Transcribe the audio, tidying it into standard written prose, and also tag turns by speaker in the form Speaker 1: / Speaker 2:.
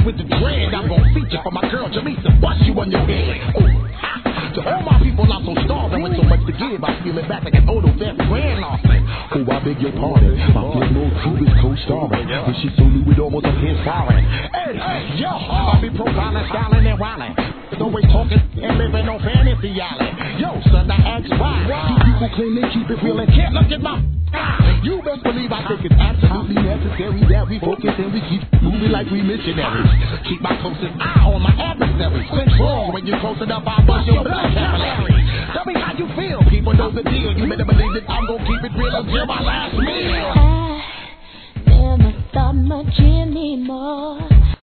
Speaker 1: with the dread. I'm gonna feature for my girl Jamisa, bust you on your head. Ooh, ha. To all my people, I'm so starving with so much to give. I feel it back like an old fat grand Lawson. Oh, I beg your pardon. My little crew is co-starring. When she saw me with almost a his foreign. Hey, yo, I be profiling, styling, and wilding. Always talking and living on fantasy island. Yo, son, I ask why. Do people claim they keep it real and can't look at my eye? You best believe I think it's absolutely necessary that we focus and we keep moving like we missionaries. Keep my closest eye on my adversaries. Control when you're close enough, I'll bust your blood capillary. Tell me how you feel. People know the deal. You better believe that I'm gonna keep it real until my last meal.
Speaker 2: I never thought much in